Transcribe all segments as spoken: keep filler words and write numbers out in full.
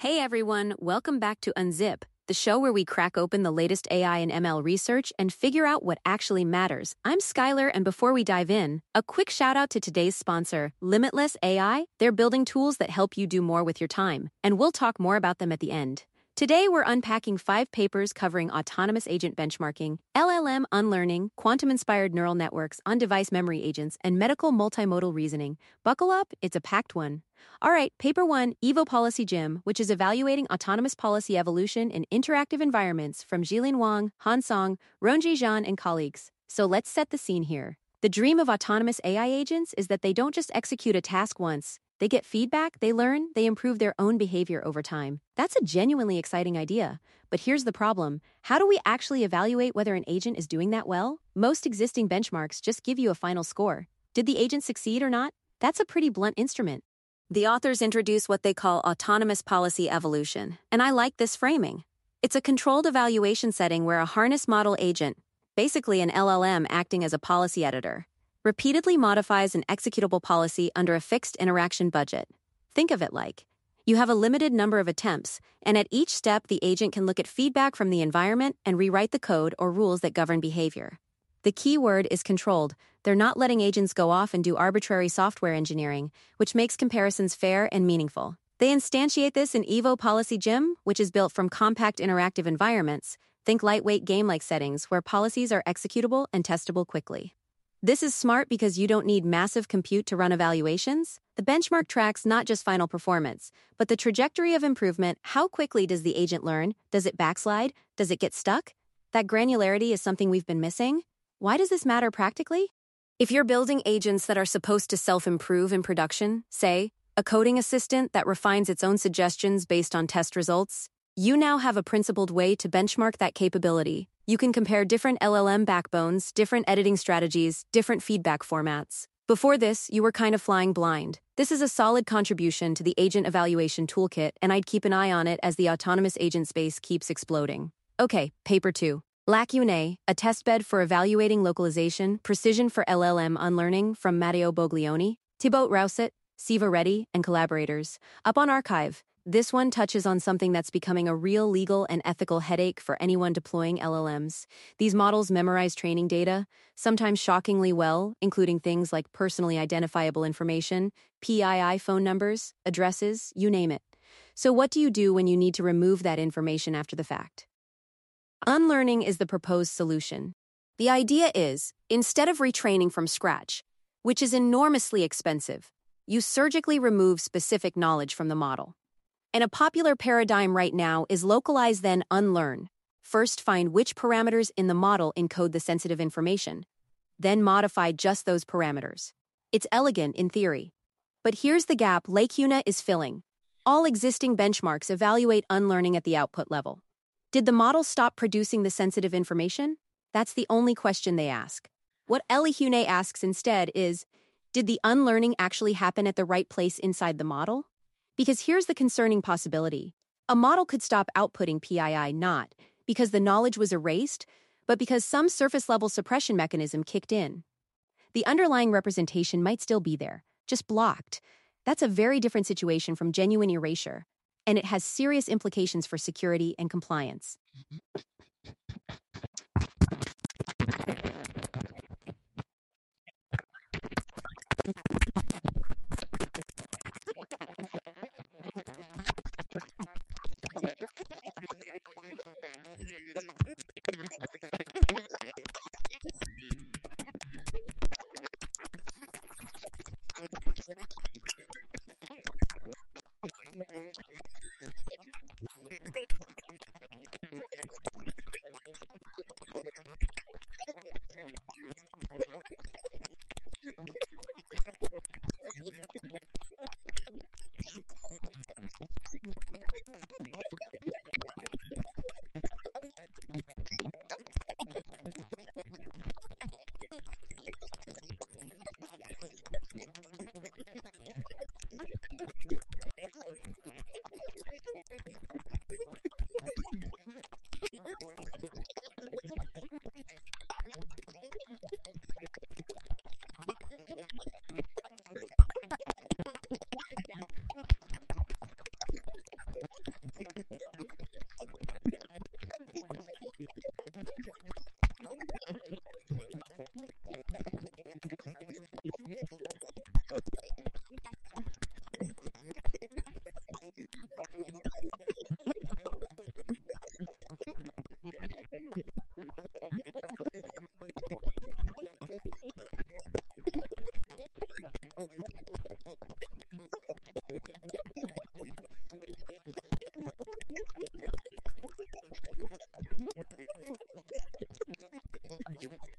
Hey everyone, welcome back to Unzip, the show where we crack open the latest A I and M L research and figure out what actually matters. I'm Skylar, and before we dive in, a quick shout out to today's sponsor, Limitless A I. They're building tools that help you do more with your time, and we'll talk more about them at the end. Today, we're unpacking five papers covering autonomous agent benchmarking, L L M unlearning, quantum-inspired neural networks, on-device memory agents, and medical multimodal reasoning. Buckle up, it's a packed one. All right, paper one, Evo Policy Gym, which is evaluating autonomous policy evolution in interactive environments from Jilin Wang, Han Song, Ronji Zhan, and colleagues. So let's set the scene here. The dream of autonomous A I agents is that they don't just execute a task once. They get feedback, they learn, they improve their own behavior over time. That's a genuinely exciting idea. But here's the problem. How do we actually evaluate whether an agent is doing that well? Most existing benchmarks just give you a final score. Did the agent succeed or not? That's a pretty blunt instrument. The authors introduce what they call autonomous policy evolution, and I like this framing. It's a controlled evaluation setting where a harness model agent, basically an L L M acting as a policy editor, repeatedly modifies an executable policy under a fixed interaction budget. Think of it like, you have a limited number of attempts, and at each step the agent can look at feedback from the environment and rewrite the code or rules that govern behavior. The key word is controlled. They're not letting agents go off and do arbitrary software engineering, which makes comparisons fair and meaningful. They instantiate this in Evo Policy Gym, which is built from compact interactive environments. Think lightweight game-like settings where policies are executable and testable quickly. This is smart because you don't need massive compute to run evaluations. The benchmark tracks not just final performance, but the trajectory of improvement. How quickly does the agent learn? Does it backslide? Does it get stuck? That granularity is something we've been missing. Why does this matter practically? If you're building agents that are supposed to self-improve in production, say, a coding assistant that refines its own suggestions based on test results, you now have a principled way to benchmark that capability. You can compare different L L M backbones, different editing strategies, different feedback formats. Before this, you were kind of flying blind. This is a solid contribution to the agent evaluation toolkit, and I'd keep an eye on it as the autonomous agent space keeps exploding. Okay, paper two. LacUNA, a testbed for evaluating localization, precision for L L M unlearning from Matteo Boglioni, Thibaut Rousset, Siva Reddy, and collaborators. Up on archive. This one touches on something that's becoming a real legal and ethical headache for anyone deploying L L Ms. These models memorize training data, sometimes shockingly well, including things like personally identifiable information, P I I phone numbers, addresses, you name it. So what do you do when you need to remove that information after the fact? Unlearning is the proposed solution. The idea is, instead of retraining from scratch, which is enormously expensive, you surgically remove specific knowledge from the model. And a popular paradigm right now is localize then unlearn. First find which parameters in the model encode the sensitive information, then modify just those parameters. It's elegant in theory. But here's the gap LacUNA is filling. All existing benchmarks evaluate unlearning at the output level. Did the model stop producing the sensitive information? That's the only question they ask. What LacUNA asks instead is, did the unlearning actually happen at the right place inside the model? Because here's the concerning possibility. A model could stop outputting P I I not because the knowledge was erased, but because some surface-level suppression mechanism kicked in. The underlying representation might still be there, just blocked. That's a very different situation from genuine erasure, and it has serious implications for security and compliance.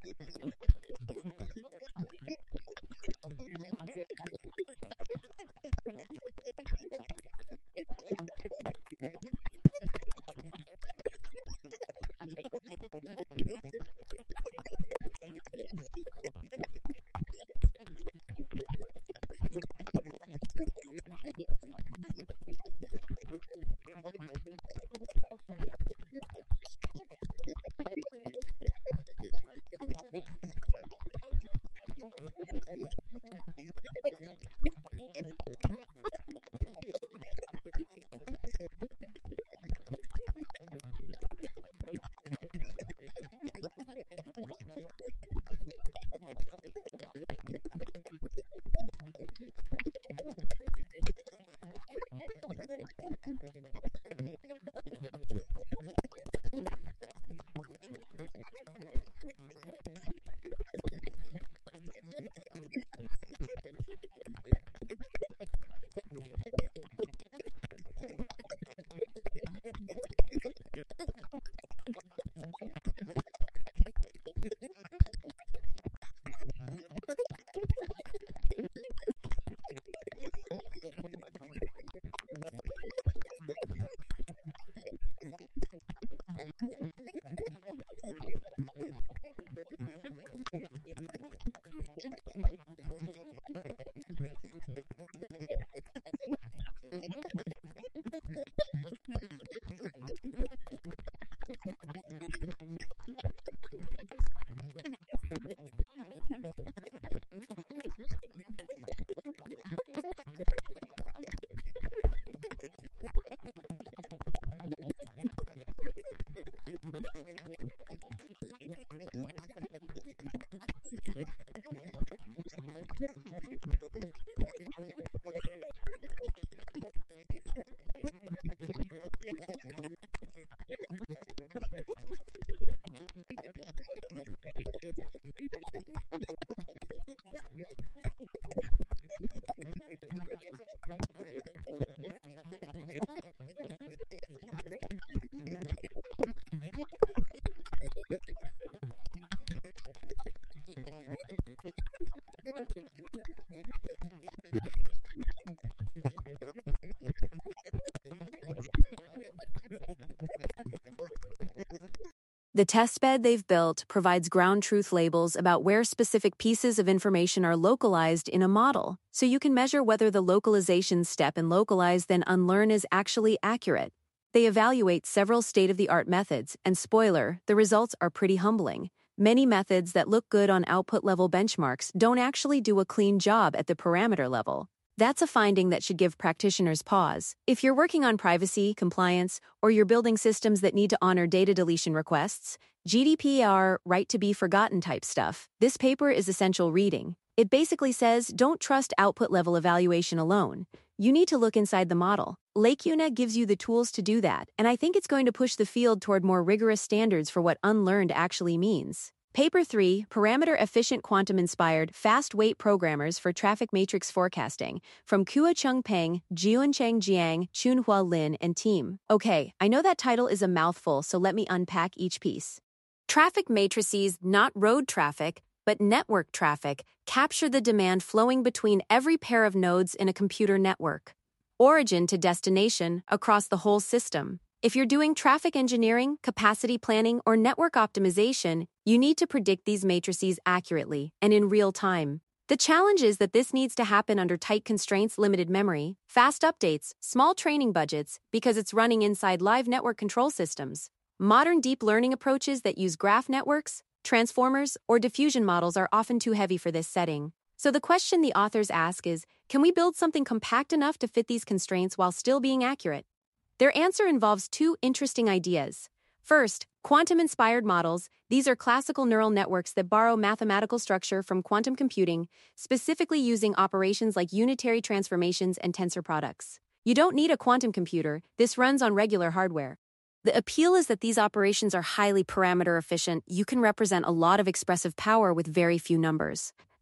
The testbed they've built provides ground truth labels about where specific pieces of information are localized in a model, so you can measure whether the localization step in localize then unlearn is actually accurate. They evaluate several state-of-the-art methods, and spoiler, the results are pretty humbling. Many methods that look good on output-level benchmarks don't actually do a clean job at the parameter level. That's a finding that should give practitioners pause. If you're working on privacy, compliance, or you're building systems that need to honor data deletion requests, G D P R, right to be forgotten type stuff, this paper is essential reading. It basically says, don't trust output-level evaluation alone. You need to look inside the model. LakeUNA gives you the tools to do that, and I think it's going to push the field toward more rigorous standards for what unlearned actually means. Paper three, Parameter-Efficient Quantum-Inspired Fast-Weight Programmers for Traffic Matrix Forecasting, from Kuo-Chung Peng, Jiuncheng Jiang, Chunhua Lin, and team. Okay, I know that title is a mouthful, so let me unpack each piece. Traffic matrices, not road traffic, but network traffic, capture the demand flowing between every pair of nodes in a computer network. Origin to destination, across the whole system. If you're doing traffic engineering, capacity planning, or network optimization, you need to predict these matrices accurately and in real time. The challenge is that this needs to happen under tight constraints, limited memory, fast updates, small training budgets, because it's running inside live network control systems. Modern deep learning approaches that use graph networks, transformers, or diffusion models are often too heavy for this setting. So the question the authors ask is, can we build something compact enough to fit these constraints while still being accurate? Their answer involves two interesting ideas. First, quantum-inspired models. These are classical neural networks that borrow mathematical structure from quantum computing, specifically using operations like unitary transformations and tensor products. You don't need a quantum computer. This runs on regular hardware. The appeal is that these operations are highly parameter efficient. You can represent a lot of expressive power with very few numbers.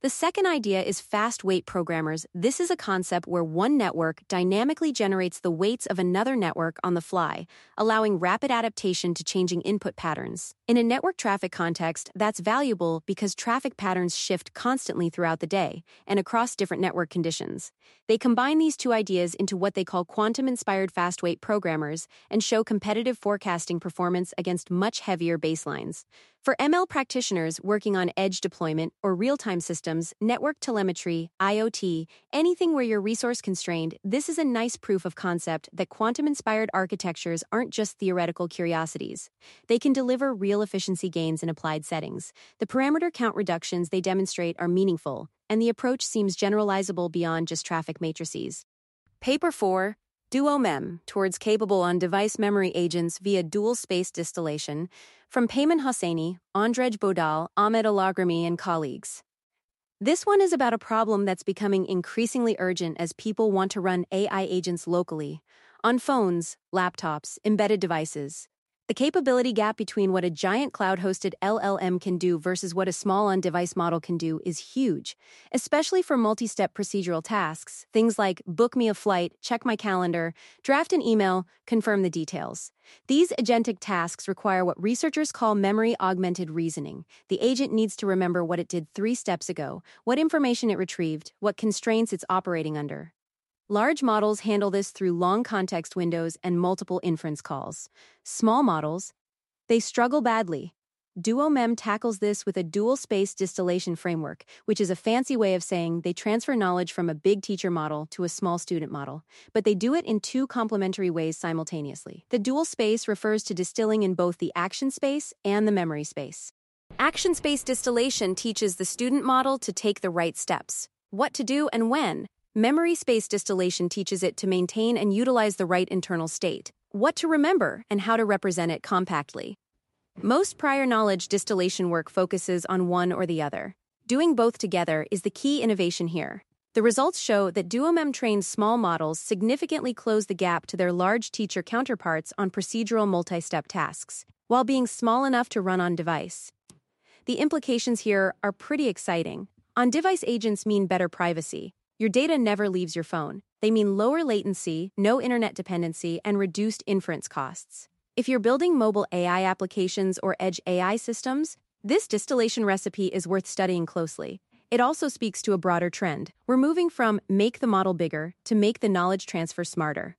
The second idea is fast weight programmers. This is a concept where one network dynamically generates the weights of another network on the fly, allowing rapid adaptation to changing input patterns. In a network traffic context, that's valuable because traffic patterns shift constantly throughout the day and across different network conditions. They combine these two ideas into what they call quantum-inspired fast weight programmers and show competitive forecasting performance against much heavier baselines. For M L practitioners working on edge deployment or real-time systems, network telemetry, I O T, anything where you're resource-constrained, this is a nice proof of concept that quantum-inspired architectures aren't just theoretical curiosities. They can deliver real efficiency gains in applied settings. The parameter count reductions they demonstrate are meaningful, and the approach seems generalizable beyond just traffic matrices. Paper four. DuoMem, towards capable on-device memory agents via dual-space distillation, from Payman Hosseini, Andrej Bodal, Ahmed Alagrami, and colleagues. This one is about a problem that's becoming increasingly urgent as people want to run A I agents locally, on phones, laptops, embedded devices. The capability gap between what a giant cloud-hosted L L M can do versus what a small on-device model can do is huge, especially for multi-step procedural tasks, things like book me a flight, check my calendar, draft an email, confirm the details. These agentic tasks require what researchers call memory-augmented reasoning. The agent needs to remember what it did three steps ago, what information it retrieved, what constraints it's operating under. Large models handle this through long context windows and multiple inference calls. Small models, they struggle badly. DuoMem tackles this with a dual-space distillation framework, which is a fancy way of saying they transfer knowledge from a big teacher model to a small student model, but they do it in two complementary ways simultaneously. The dual space refers to distilling in both the action space and the memory space. Action space distillation teaches the student model to take the right steps, what to do and when. Memory space distillation teaches it to maintain and utilize the right internal state, what to remember, and how to represent it compactly. Most prior knowledge distillation work focuses on one or the other. Doing both together is the key innovation here. The results show that DuoMem-trained small models significantly close the gap to their large teacher counterparts on procedural multi-step tasks, while being small enough to run on device. The implications here are pretty exciting. On-device agents mean better privacy. Your data never leaves your phone. They mean lower latency, no internet dependency, and reduced inference costs. If you're building mobile A I applications or edge A I systems, this distillation recipe is worth studying closely. It also speaks to a broader trend. We're moving from make the model bigger to make the knowledge transfer smarter.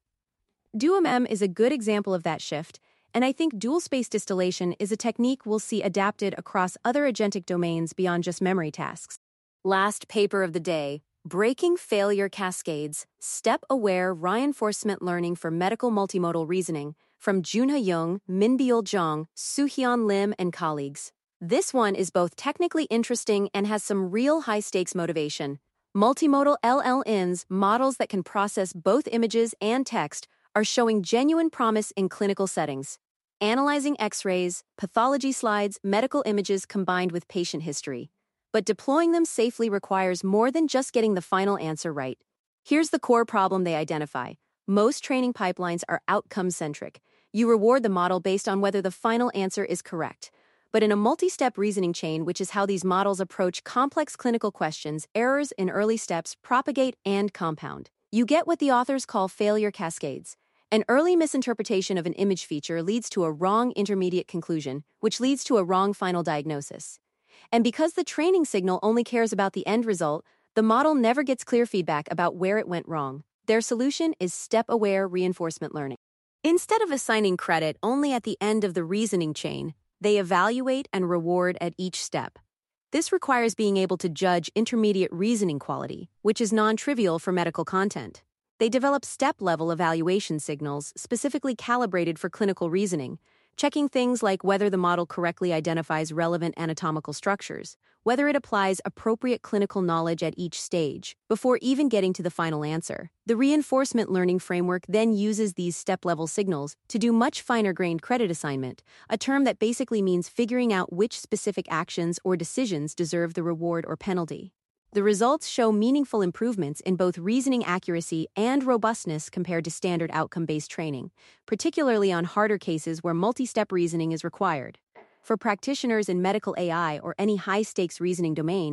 DuoMem is a good example of that shift, and I think dual-space distillation is a technique we'll see adapted across other agentic domains beyond just memory tasks. Last paper of the day. Breaking Failure Cascades, Step-Aware Reinforcement Learning for Medical Multimodal Reasoning, from Junha Jung, Minbyul Zhang, Suhyun Lim, and colleagues. This one is both technically interesting and has some real high-stakes motivation. Multimodal L L Ms, models that can process both images and text, are showing genuine promise in clinical settings. Analyzing X-rays, pathology slides, medical images combined with patient history. But deploying them safely requires more than just getting the final answer right. Here's the core problem they identify. Most training pipelines are outcome-centric. You reward the model based on whether the final answer is correct. But in a multi-step reasoning chain, which is how these models approach complex clinical questions, errors in early steps propagate and compound. You get what the authors call failure cascades. An early misinterpretation of an image feature leads to a wrong intermediate conclusion, which leads to a wrong final diagnosis. And because the training signal only cares about the end result, the model never gets clear feedback about where it went wrong. Their solution is step-aware reinforcement learning. Instead of assigning credit only at the end of the reasoning chain, they evaluate and reward at each step. This requires being able to judge intermediate reasoning quality, which is non-trivial for medical content. They develop step-level evaluation signals specifically calibrated for clinical reasoning, checking things like whether the model correctly identifies relevant anatomical structures, whether it applies appropriate clinical knowledge at each stage, before even getting to the final answer. The reinforcement learning framework then uses these step-level signals to do much finer-grained credit assignment, a term that basically means figuring out which specific actions or decisions deserve the reward or penalty. The results show meaningful improvements in both reasoning accuracy and robustness compared to standard outcome-based training, particularly on harder cases where multi-step reasoning is required. For practitioners in medical A I or any high-stakes reasoning domain,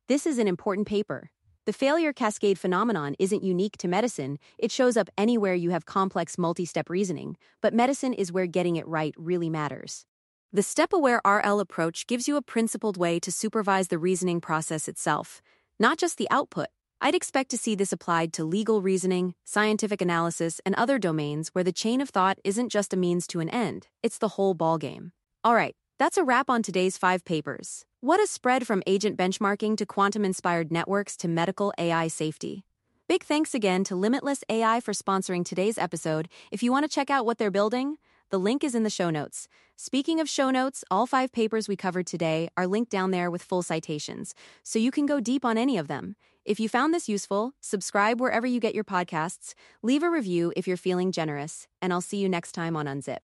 This is an important paper. The failure cascade phenomenon isn't unique to medicine, it shows up anywhere you have complex multi-step reasoning, but medicine is where getting it right really matters. The step-aware R L approach gives you a principled way to supervise the reasoning process itself, not just the output. I'd expect to see this applied to legal reasoning, scientific analysis, and other domains where the chain of thought isn't just a means to an end, it's the whole ballgame. All right, that's a wrap on today's five papers. What a spread from agent benchmarking to quantum-inspired networks to medical A I safety. Big thanks again to Limitless A I for sponsoring today's episode. If you want to check out what they're building, the link is in the show notes. Speaking of show notes, all five papers we covered today are linked down there with full citations, so you can go deep on any of them. If you found this useful, subscribe wherever you get your podcasts, leave a review if you're feeling generous, and I'll see you next time on Unzip.